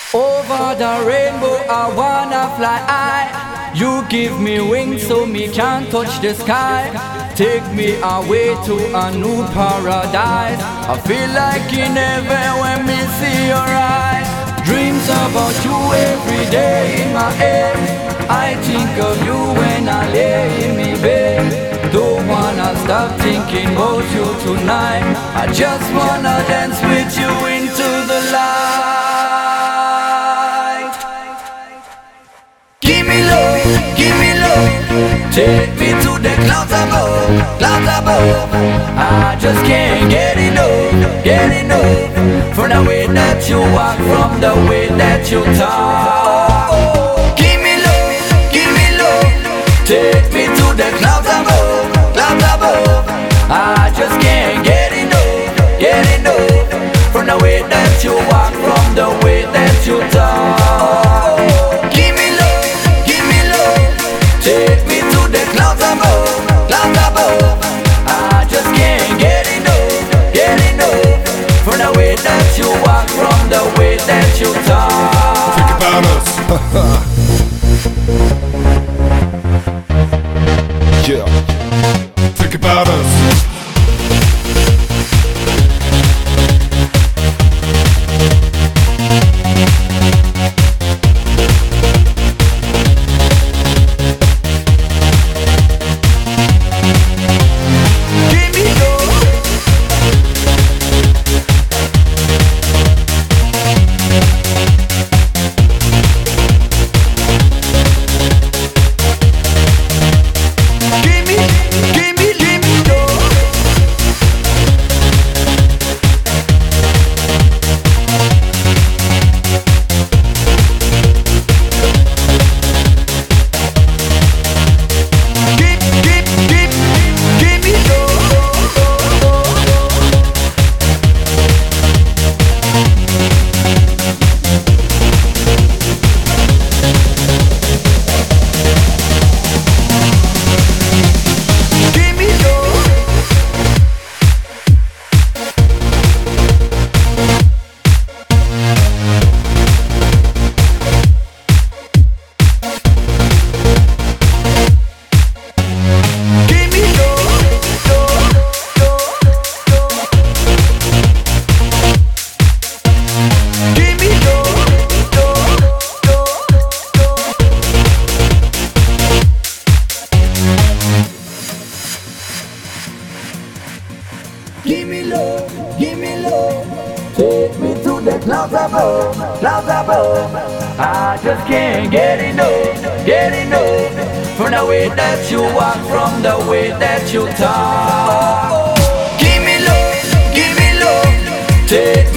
Over the rainbow I wanna fly high. You give me wings so me can touch the sky. Take me away to a new paradise. I feel like in heaven when me see your eyes. Dreams about you every day in my head. I think of you when I lay in me bed. Don't wanna stop thinking about you tonight. I just wanna dance with you into the light. Give me love, take me to the clouds above, clouds above. I just can't get enough from the way that you walk, from the way that you talk. Give me love, take me to the clouds above, clouds above. I just can't get enough from the way that you walk, from the way that you talk. Give me love, take me to the clouds above, clouds above. I just can't get enough from the way that you walk, from the way that you talk. Think about us. Yeah. Think about us. Give me love, take me to the clouds above, clouds above. I just can't get enough from the way that you walk, from the way that you talk. Give me love, take